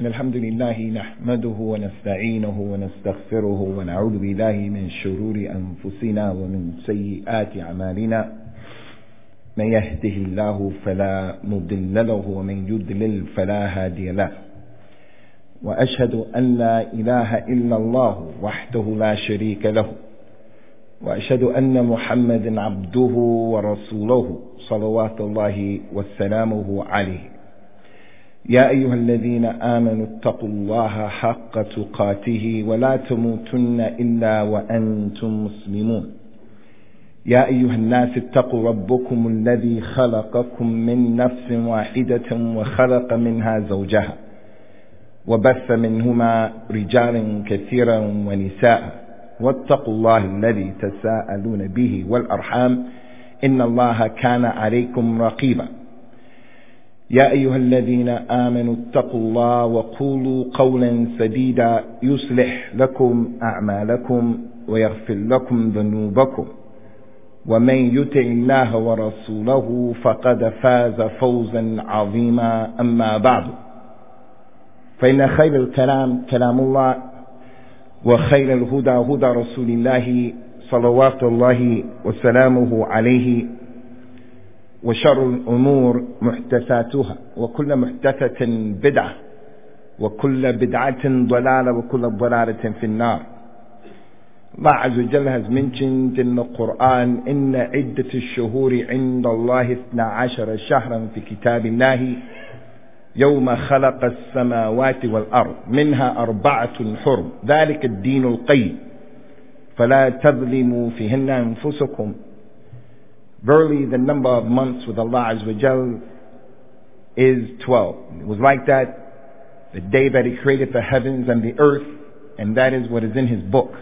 إن الحمد لله نحمده ونستعينه ونستغفره ونعوذ بالله من شرور أنفسنا ومن سيئات أعمالنا. من يهده الله فلا مضل له ومن يضلل فلا هادي له. وأشهد أن لا إله إلا الله وحده لا شريك له، وأشهد أن محمدا عبده ورسوله صلوات الله وسلامه عليه. يا أيها الذين آمنوا اتقوا الله حق تقاته ولا تموتن إلا وأنتم مسلمون. يا أيها الناس اتقوا ربكم الذي خلقكم من نفس واحدة وخلق منها زوجها وبث منهما رجالا كثيرا ونساء، واتقوا الله الذي تساءلون به والأرحام إن الله كان عليكم رقيبا. يا أيها الذين آمنوا اتقوا الله وقولوا قولا سديدا يصلح لكم أعمالكم ويغفر لكم ذنوبكم، ومن يطع الله ورسوله فقد فاز فوزا عظيما. أما بعد، فإن خير الكلام كلام الله، وخير الهدى هدى رسول الله صلوات الله وسلامه عليه، وشر الأمور محدثاتها وكل محدثة بدعة وكل بدعة ضلالة وكل ضلالة في النار. الله عز وجل has mentioned in the Quran إن عدة الشهور عند الله 12 شهرا في كتاب الله يوم خلق السماوات والأرض منها 4 حرم ذلك الدين القيم فلا تظلموا فيهن أنفسكم. Verily, the number of months with Allah Azza wa Jal is 12. It was like that the day that He created the heavens and the earth, and that is what is in His book.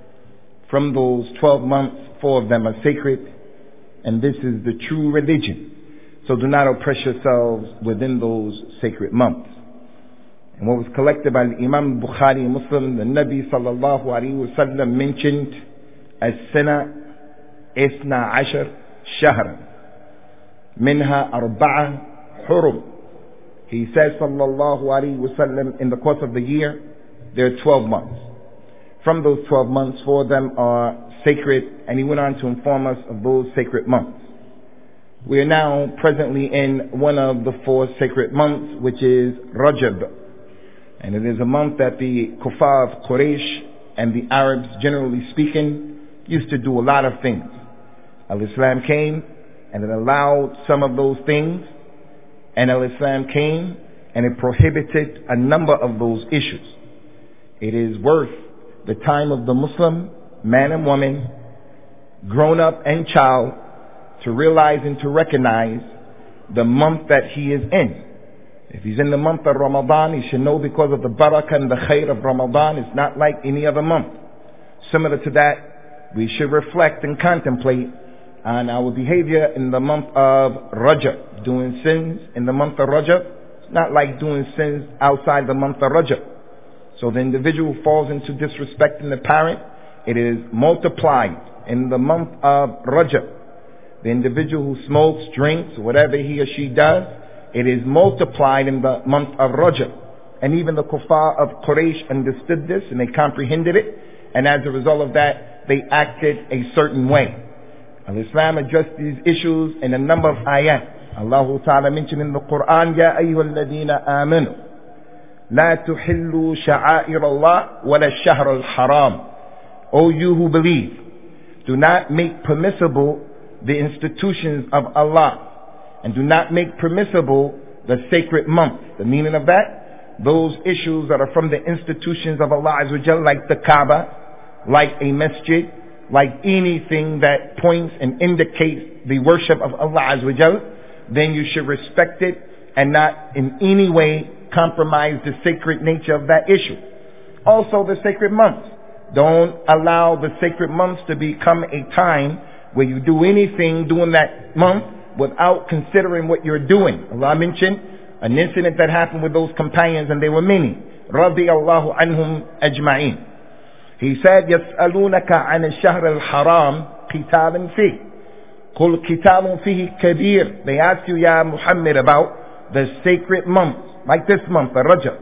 From those 12 months, 4 of them are sacred, and this is the true religion. So do not oppress yourselves within those sacred months. And what was collected by Imam Bukhari Muslim, the Nabi sallallahu alayhi wa sallam mentioned as-sana isna ashar shahran minha 4 hurum. He says sallallahu alayhi wa sallam, in the course of the year there are 12 months. From those 12 months, 4 of them are sacred, and he went on to inform us of those sacred months. We are now presently in one of the 4 sacred months, which is Rajab. And it is a month that the Kuffar of Quraysh and the Arabs, generally speaking, used to do a lot of things. Al-Islam came and it allowed some of those things, and Al-Islam came and it prohibited a number of those issues. It is worth the time of the Muslim, man and woman, grown up and child, to realize and to recognize the month that he is in. If he's in the month of Ramadan, he should know, because of the barakah and the khair of Ramadan, it's not like any other month. Similar to that, we should reflect and contemplate on our behavior in the month of Rajab. Doing sins in the month of Rajab, it's not like doing sins outside the month of Rajab. So the individual who falls into disrespecting the parent, it is multiplied in the month of Rajab. The individual who smokes, drinks, whatever he or she does, it is multiplied in the month of Rajab. And even the kuffar of Quraysh understood this and they comprehended it, and as a result of that, they acted a certain way. Al-Islam addressed these issues in a number of ayat. Allah Ta'ala mentioned in the Quran, Ya ayyuhal ladina amanu, la tuhillu sha'air Allah wa la shahr al-haram. O you who believe, do not make permissible the institutions of Allah, and do not make permissible the sacred months. The meaning of that, those issues that are from the institutions of Allah Azza wa Jal, like the Kaaba, like a masjid, like anything that points and indicates the worship of Allah Azza wa Jal, then you should respect it and not in any way compromise the sacred nature of that issue. Also the sacred months. Don't allow the sacred months to become a time where you do anything during that month without considering what you're doing. Allah mentioned an incident that happened with those companions, and they were many. Radiyallahu anhum ajma'in. He said, يَسْأَلُونَكَ عَنِ الشَّهْرِ الْحَرَامِ قِتَالٍ فِيهِ قُلْ قِتَالٌ فِيهِ كَبِيرٌ. They ask you, Ya Muhammad, about the sacred months, like this month, the Rajab.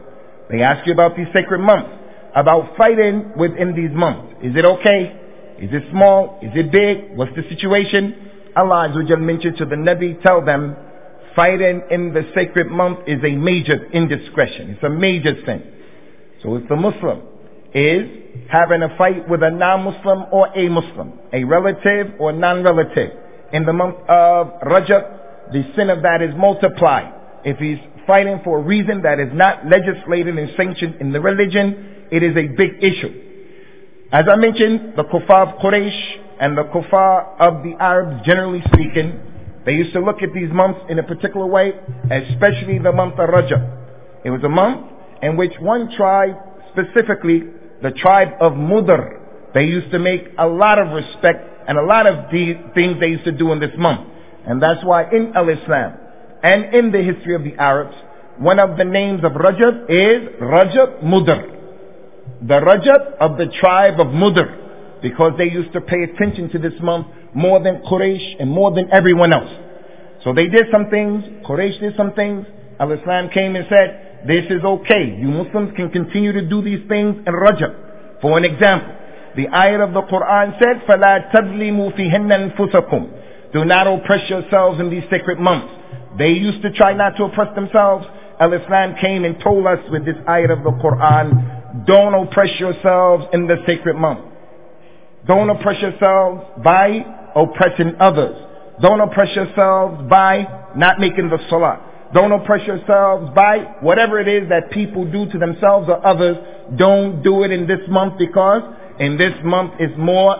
They ask you about these sacred months, about fighting within these months. Is it okay? Is it small? Is it big? What's the situation? Allah Azza wa Jal mentioned to the Nabi, tell them, fighting in the sacred month is a major indiscretion. It's a major sin. So if the Muslim is having a fight with a non-Muslim or a Muslim, a relative or non-relative, in the month of Rajab, the sin of that is multiplied. If he's fighting for a reason that is not legislated and sanctioned in the religion, it is a big issue. As I mentioned, the kuffar of Quraysh and the kuffar of the Arabs, generally speaking, they used to look at these months in a particular way, especially the month of Rajab. It was a month in which one tribe, specifically the tribe of Mudr, they used to make a lot of respect and a lot of things they used to do in this month. And that's why in Al-Islam and in the history of the Arabs, one of the names of Rajab is Rajab Mudr. The Rajab of the tribe of Mudr, because they used to pay attention to this month more than Quraysh and more than everyone else. So they did some things, Quraysh did some things, Al-Islam came and said, this is okay. You Muslims can continue to do these things in Rajab. For an example, the ayat of the Quran said, فَلَا تَظْلِمُوا فِيهِنَّ أَنفُسَكُمْ. Do not oppress yourselves in these sacred months. They used to try not to oppress themselves. Al-Islam came and told us with this ayat of the Quran, don't oppress yourselves in the sacred month. Don't oppress yourselves by oppressing others. Don't oppress yourselves by not making the salah. Don't oppress yourselves by whatever it is that people do to themselves or others. Don't do it in this month, because in this month is more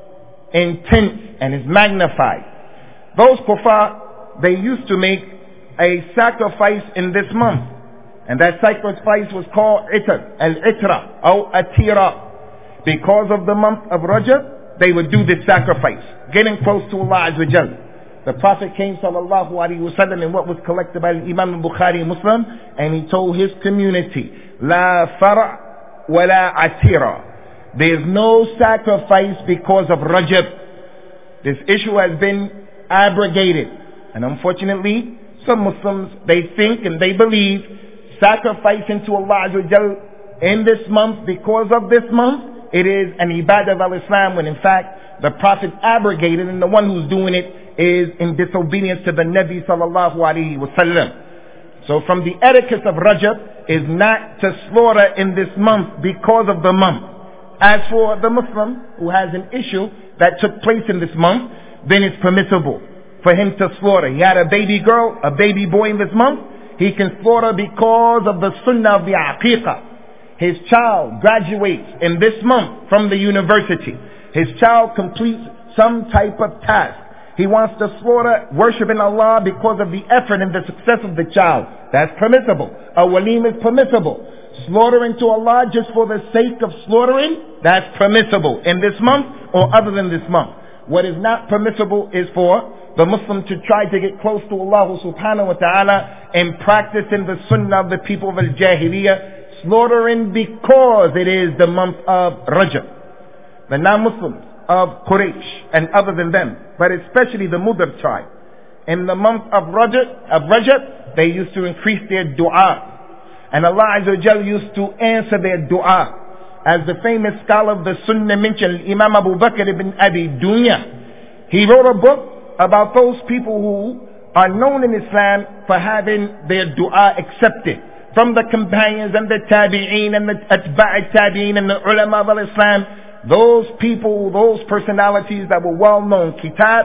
intense and is magnified. Those kuffar, they used to make a sacrifice in this month. And that sacrifice was called al-itra or atira. Because of the month of Rajab, they would do this sacrifice, getting close to Allah Azza wa Jal. The Prophet came sallallahu alaihi wasallam in what was collected by Imam al-Bukhari Muslim, and he told his community, La far' wa la atira. There is no sacrifice because of Rajab. This issue has been abrogated. And unfortunately, some Muslims, they think and they believe sacrificing to Allah Azza wa Jal in this month, because of this month, it is an ibadah of al-Islam, when in fact the Prophet abrogated, and the one who's doing it is in disobedience to the Nabi sallallahu alaihi wasallam. So from the etiquette of Rajab is not to slaughter in this month because of the month. As for the Muslim who has an issue that took place in this month, then it's permissible for him to slaughter. He had a baby girl, a baby boy in this month, he can slaughter because of the sunnah of the aqiqah. His child graduates in this month from the university. His child completes some type of task. He wants to slaughter, worshiping Allah because of the effort and the success of the child. That's permissible. A waleem is permissible. Slaughtering to Allah just for the sake of slaughtering, that's permissible in this month or other than this month. What is not permissible is for the Muslim to try to get close to Allah subhanahu wa ta'ala and practicing the sunnah of the people of al-Jahiliyyah, slaughtering because it is the month of Rajab. The non-Muslims of Quraysh and other than them, but especially the Mudr tribe, in the month of Rajab, they used to increase their dua. And Allah Azza wa Jal used to answer their dua. As the famous scholar of the Sunnah mentioned, Imam Abu Bakr ibn Abi Dunya, he wrote a book about those people who are known in Islam for having their dua accepted. From the companions and the tabi'een and the atba'i tabi'een and the ulama of Islam, those people, those personalities that were well known. Kitab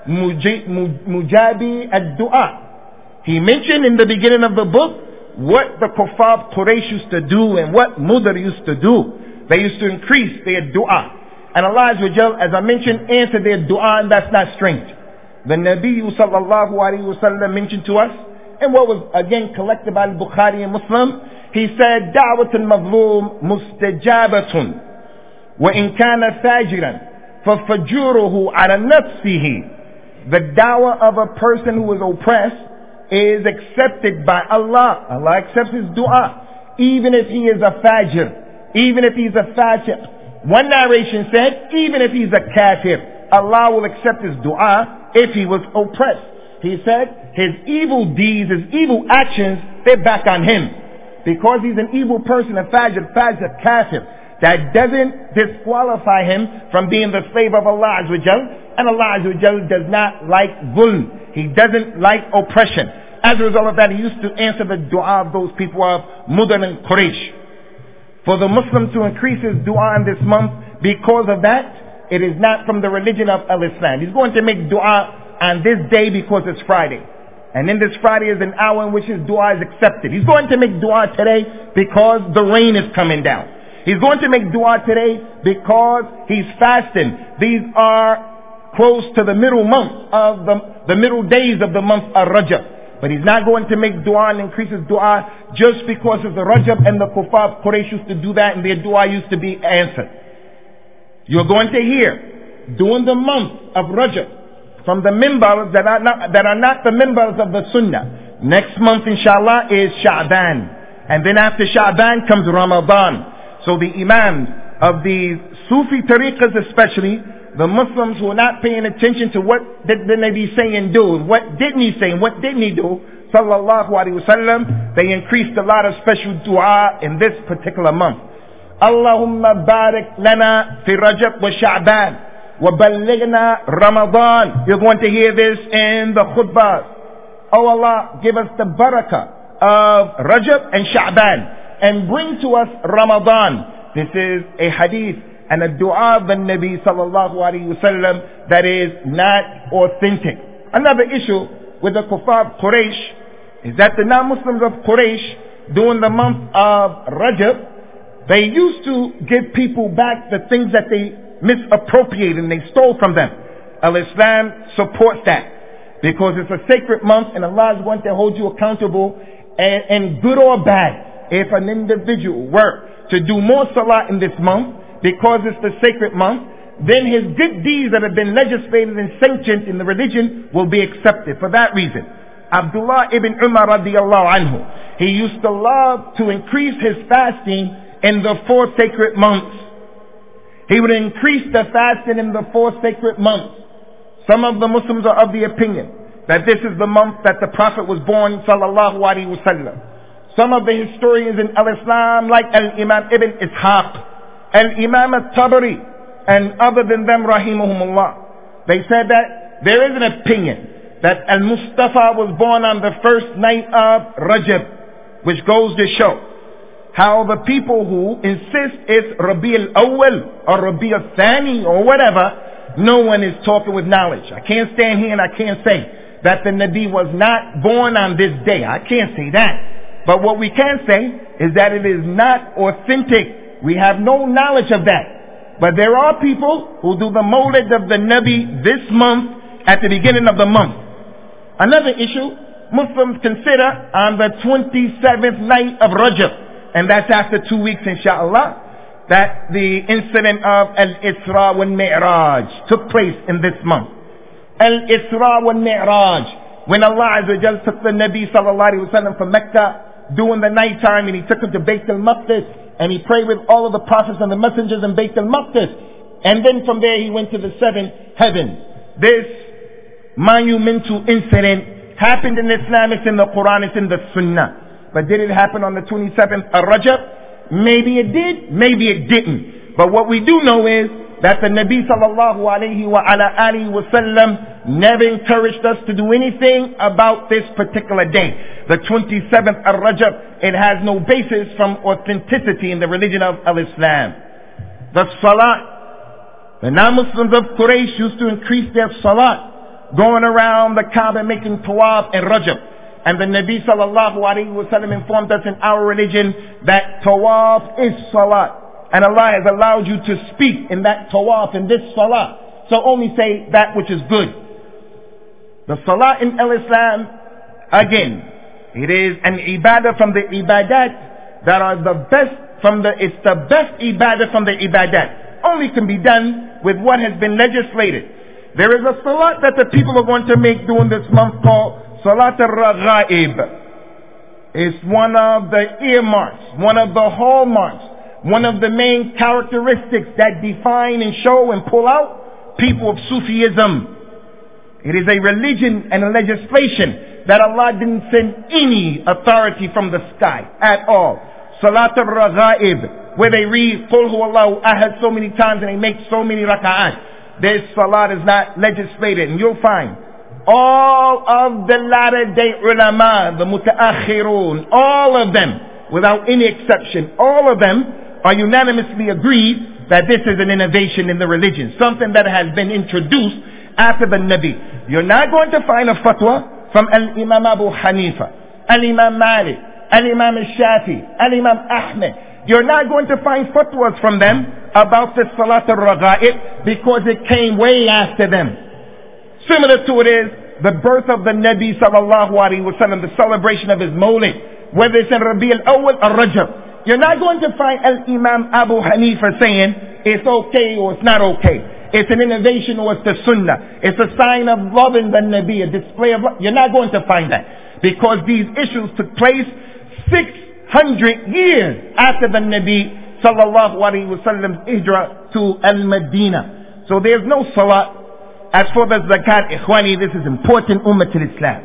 Mujabi ad-Dua. He mentioned in the beginning of the book what the kuffar of Quraysh used to do and what Mudr used to do. They used to increase their dua. And Allah Azza wa Jal, as I mentioned, answered their dua, and that's not strange. The Nabi sallallahu alayhi wa sallam mentioned to us, and what was again collected by Bukhari and Muslim, he said, دعوة المظلوم مستجابة وإن كان فاجرا ففجوره على نفسه. The da'wah of a person who is oppressed is accepted by Allah. Allah accepts his dua, even if he is a fajr, even if he's a fajr. One narration said, even if he's a kafir, Allah will accept his dua if he was oppressed. He said, his evil deeds, his evil actions, they're back on him. because he's an evil person, a fajr, kafir, that doesn't disqualify him from being the slave of Allah Azza wa Jal. And Allah Azza wa Jal does not like zulm. He doesn't like oppression. As a result of that, he used to answer the dua of those people of Mudar and Quraysh. For the Muslim to increase his dua in this month, because of that, it is not from the religion of Al-Islam. He's going to make dua on this day because it's Friday. And in this Friday is an hour in which his dua is accepted. He's going to make dua today because the rain is coming down. He's going to make dua today because he's fasting. These are close to the middle month of the middle days of the month of Rajab. But he's not going to make dua and increase his dua just because it's the Rajab, and the Kuffar of Quraysh used to do that and their dua used to be answered. You're going to hear during the month of Rajab from the mimbars that are not the mimbars of the Sunnah. Next month, inshallah, is Sha'ban. And then after Sha'ban comes Ramadan. So the imams of the Sufi tariqas, especially, the Muslims who are not paying attention to what did the Nabi say and do, and what didn't he say and what didn't he do, sallallahu alaihi wasallam, they increased a lot of special dua in this particular month. Allahumma barik lana fi Rajab wa Sha'ban wa ballighna Ramadan. You're going to hear this in the khutbah. Oh Allah, give us the barakah of Rajab and Sha'ban and bring to us Ramadan. This is a hadith and a dua of the Nabi sallallahu alaihi wasallam that is not authentic. Another issue with the Kuffar of Quraysh is that the non-Muslims of Quraysh, during the month of Rajab, they used to give people back the things that they misappropriated and they stole from them. Al-Islam supports that because it's a sacred month and Allah is going to hold you accountable, and good or bad, if an individual were to do more salah in this month because it's the sacred month, then his good deeds that have been legislated and sanctioned in the religion will be accepted. For that reason, Abdullah ibn Umar radiallahu anhu, he used to love to increase his fasting in the 4 sacred months. He would increase the fasting in the 4 sacred months. Some of the Muslims are of the opinion that this is the month that the Prophet was born, sallallahu alaihi wasallam. Some of the historians in Al-Islam, like Al-Imam Ibn Ishaq, Al-Imam Al-Tabari, and other than them, rahimahumullah, they said that there is an opinion that Al-Mustafa was born on the first night of Rajab, which goes to show how the people who insist it's Rabi al-Awwal or Rabi al-Thani or whatever, no one is talking with knowledge. I can't stand here and I can't say that the Nabi was not born on this day. I can't say that. But what we can say is that it is not authentic. We have no knowledge of that. But there are people who do the Mawlid of the Nabi this month at the beginning of the month. Another issue, Muslims consider on the 27th night of Rajab, and that's after 2 weeks inshallah, that the incident of Al-Isra wal Mi'raj took place in this month. Al-Isra wal Mi'raj, when Allah Azza wa Jal took the Nabi sallallahu alaihi wasallam from Mecca during the night time, and he took him to Bayt al-Maqdis, and he prayed with all of the prophets and the messengers in Bayt al-Maqdis, and then from there he went to the 7th heaven. This monumental incident happened in Islam, it's in the Quran, it's in the Sunnah. But did it happen on the 27th of Rajab? Maybe it did, maybe it didn't. But what we do know is that the Nabi sallallahu alayhi wa ala alihi wa sallam never encouraged us to do anything about this particular day. The 27th of Rajab, it has no basis from authenticity in the religion of Al-Islam. The Salat, the non-Muslims of Quraysh used to increase their Salat, going around the Kaaba making tawaf in Rajab. And the Nabi sallallahu alayhi wa sallam informed us in our religion that tawaf is Salat. And Allah has allowed you to speak in that tawaf, in this Salah. So only say that which is good. The Salah in Al-Islam, again, it is an ibadah from the ibadat that are the best it's the best ibadah from the ibadat. Only can be done with what has been legislated. There is a salat that the people are going to make during this month called Salat al-Raghaib. It's one of the earmarks, one of the hallmarks, one of the main characteristics that define and show and pull out people of Sufism. It is a religion and a legislation that Allah didn't send any authority from the sky at all. Salat al-Raghaib, where they read Qul Huwallahu Ahad so many times and they make so many raka'at. This salat is not legislated, and you'll find all of the latter day ulama, the mutaakhirun, all of them, without any exception, all of them are unanimously agreed that this is an innovation in the religion, something that has been introduced after the Nabi. You're not going to find a fatwa from Al-Imam Abu Hanifa, Al-Imam Malik, Al-Imam Shafi, Al-Imam Ahmed. You're not going to find fatwas from them about the Salat al-Raghaib because it came way after them. Similar to it is the birth of the Nabi sallallahu alaihi wasallam, the celebration of his Mawlid, whether it's in Rabi al-Awwal or Rajab. You're not going to find Al-Imam Abu Hanifa saying it's okay or it's not okay. It's an innovation or it's the Sunnah. It's a sign of loving the Nabi, a display of love. You're not going to find that because these issues took place 600 years after the Nabi sallallahu alaihi wasallam's hijrah to Al-Madinah. So there's no salat. As for the zakat, ikhwani, this is important ummah to Islam.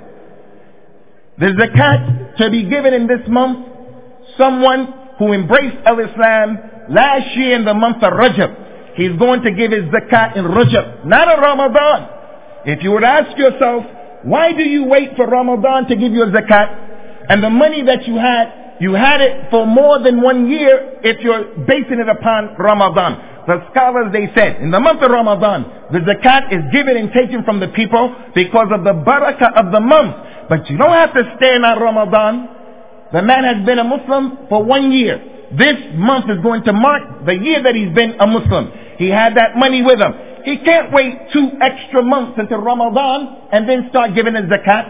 The zakat to be given in this month, someone who embraced al-Islam last year in the month of Rajab, he's going to give his zakat in Rajab, not in Ramadan. If you would ask yourself, why do you wait for Ramadan to give your zakat? And the money that you had it for more than 1 year if you're basing it upon Ramadan. The scholars, they said, in the month of Ramadan, the zakat is given and taken from the people because of the barakah of the month. But you don't have to stay in Ramadan. The man has been a Muslim for 1 year. This month is going to mark the year that he's been a Muslim. He had that money with him. He can't wait 2 extra months until Ramadan and then start giving his zakat.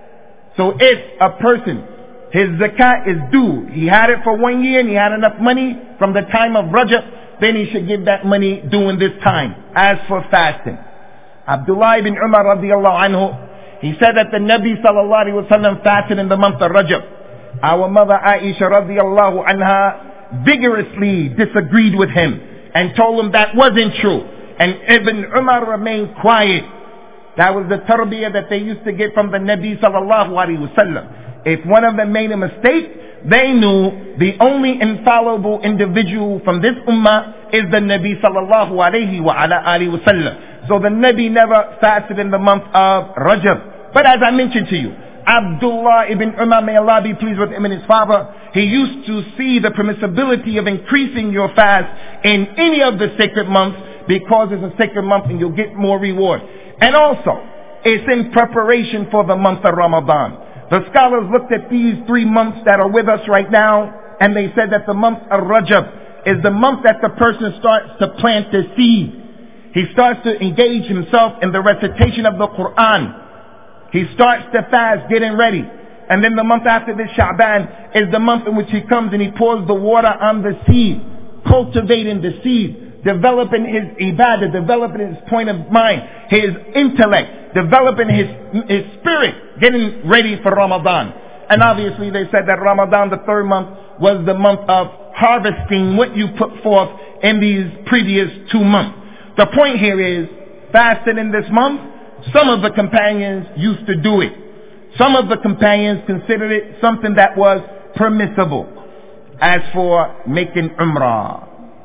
So if a person, his zakat is due, he had it for 1 year and he had enough money from the time of Rajab, then he should give that money during this time. As for fasting, Abdullah ibn Umar radiallahu anhu, he said that the Nabi sallallahu alaihi wasallam fasted in the month of Rajab. Our mother Aisha radiallahu anha vigorously disagreed with him and told him that wasn't true. And Ibn Umar remained quiet. That was the tarbiyah that they used to get from the Nabi sallallahu alaihi wasallam. If one of them made a mistake, they knew the only infallible individual from this ummah is the Nabi sallallahu alayhi wa ala alihi wa sallam. So the Nabi never fasted in the month of Rajab. But as I mentioned to you, Abdullah ibn Umar, may Allah be pleased with him and his father, he used to see the permissibility of increasing your fast in any of the sacred months because it's a sacred month and you'll get more reward. And also, it's in preparation for the month of Ramadan. The scholars looked at these 3 months that are with us right now, and they said that the month of Rajab is the month that the person starts to plant the seed. He starts to engage himself in the recitation of the Quran. He starts to fast, getting ready. And then the month after this, Sha'ban, is the month in which he comes and he pours the water on the seed, cultivating the seed, developing his ibadah, developing his point of mind, his intellect, developing his spirit, getting ready for Ramadan. And obviously they said that Ramadan, the 3rd month, was the month of harvesting what you put forth in these previous 2 months. The point here is, fasting in this month, some of the companions used to do it. Some of the companions considered it something that was permissible. As for making Umrah,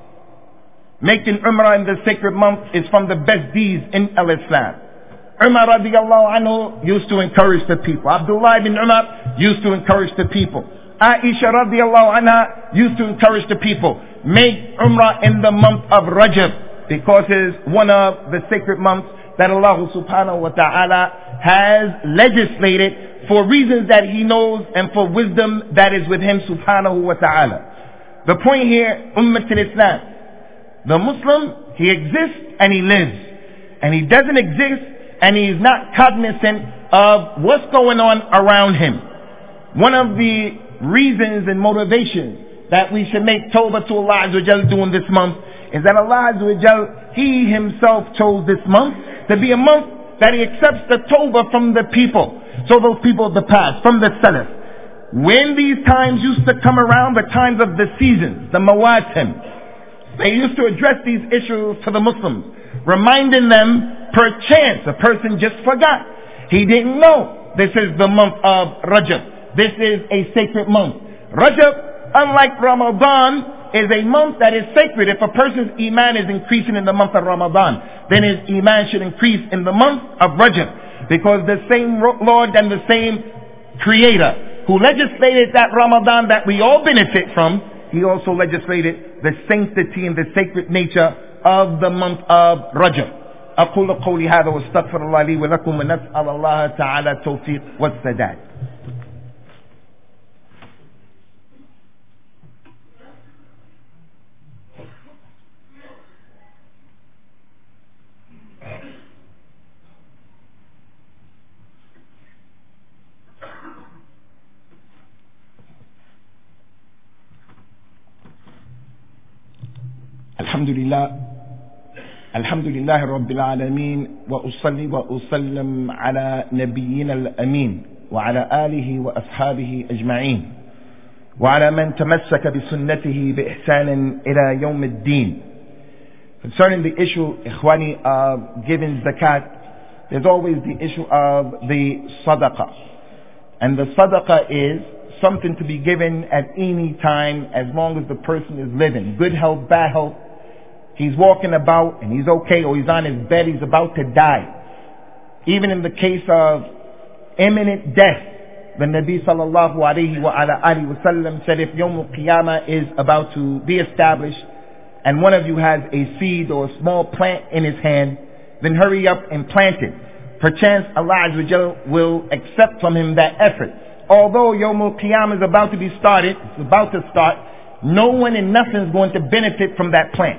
making Umrah in the sacred month is from the best deeds in Islam. Umar radiallahu anhu used to encourage the people. Abdullah ibn Umar used to encourage the people. Aisha radiallahu anha used to encourage the people. Make Umrah in the month of Rajab because it is one of the sacred months that Allah subhanahu wa ta'ala has legislated for reasons that He knows and for wisdom that is with Him subhanahu wa ta'ala. The point here, Ummah al-Islam, the Muslim, he exists and he lives. And he doesn't exist and he is not cognizant of what's going on around him. One of the reasons and motivations that we should make tawbah to Allah Azza wa Jal during this month is that Allah Azza wa Jal, He Himself chose this month to be a month that He accepts the tawbah from the people. So those people of the past, from the Salaf, when these times used to come around, the times of the seasons, the Mawatim, they used to address these issues to the Muslims, reminding them, perchance, a person just forgot. He didn't know. this is the month of Rajab. This is a sacred month. Rajab, unlike Ramadan, is a month that is sacred. If a person's iman is increasing in the month of Ramadan, then his iman should increase in the month of Rajab. Because the same Lord and the same Creator who legislated that Ramadan that we all benefit from, He also legislated the sanctity and the sacred nature of the month of Rajab. أقول قولي هذا واستغفر الله لي ولكم ونسأل الله تعالى التوفيق والسداد. الحمد لله رب العالمين وأصلي وأسلم على نبينا الأمين وعلى آله وأصحابه أجمعين وعلى من تمسك بسنته بإحسان إلى يوم الدين. Concerning the issue, Ikhwani, of giving zakat, there's always the issue of the sadaqah. And the sadaqah is something to be given at any time as long as the person is living. Good health, bad health. He's walking about and he's okay, or he's on his bed, he's about to die. Even in the case of imminent death, the Nabi sallallahu alayhi wa sallam said, if Yawm al-Qiyamah is about to be established and one of you has a seed or a small plant in his hand, then hurry up and plant it. Perchance Allah Azza wa Jal will accept from him that effort. Although Yawm al-Qiyamah is about to be started, it's about to start, no one and nothing is going to benefit from that plant.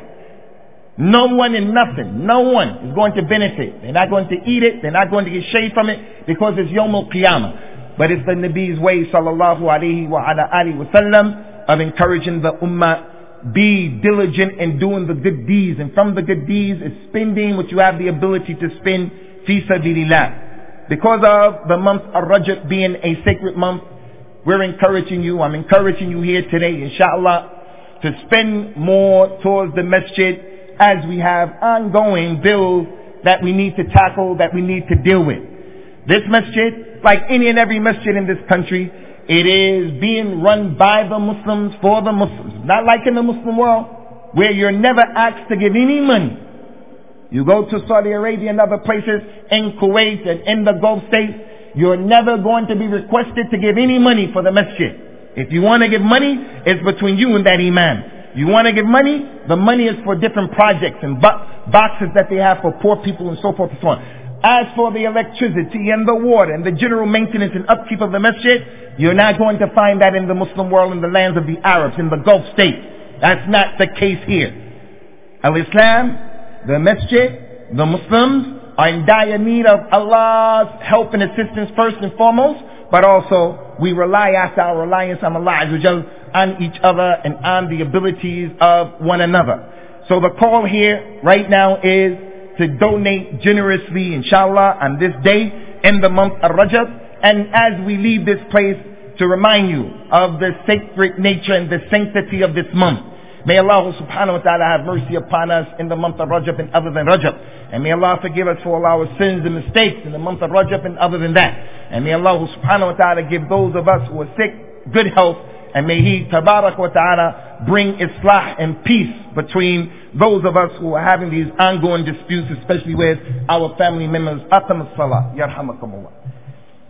No one and nothing. No one is going to benefit. They're not going to eat it. They're not going to get shade from it because it's Yawm al-Qiyamah. But it's the Nabi's way, sallallahu alayhi wa sallam, of encouraging the ummah, be diligent in doing the good deeds. And from the good deeds is spending what you have the ability to spend fi sabilillah. Because of the month of Rajab being a sacred month, I'm encouraging you here today, inshallah, to spend more towards the masjid, as we have ongoing bills that we need to tackle, that we need to deal with. This masjid, like any and every masjid in this country, it is being run by the Muslims for the Muslims. Not like in the Muslim world, where you're never asked to give any money. You go to Saudi Arabia and other places, in Kuwait and in the Gulf states, you're never going to be requested to give any money for the masjid. If you want to give money, it's between you and that imam. You want to give money? The money is for different projects and boxes that they have for poor people and so forth and so on. As for the electricity and the water and the general maintenance and upkeep of the masjid, you're not going to find that in the Muslim world, in the lands of the Arabs, in the Gulf states. That's not the case here. Al-Islam, the masjid, the Muslims are in dire need of Allah's help and assistance first and foremost, but also we rely after our reliance on Allah Azza wa Jal, on each other and on the abilities of one another. So the call here right now is to donate generously, inshallah, on this day in the month of Rajab. And as we leave this place, to remind you of the sacred nature and the sanctity of this month. May Allah subhanahu wa ta'ala have mercy upon us in the month of Rajab and other than Rajab. And may Allah forgive us for all our sins and mistakes in the month of Rajab and other than that. And may Allah subhanahu wa ta'ala give those of us who are sick good health. And may He, tabarak wa ta'ala, bring islah and peace between those of us who are having these ongoing disputes, especially with our family members. Aqam as-salah. Yarhamakumullah.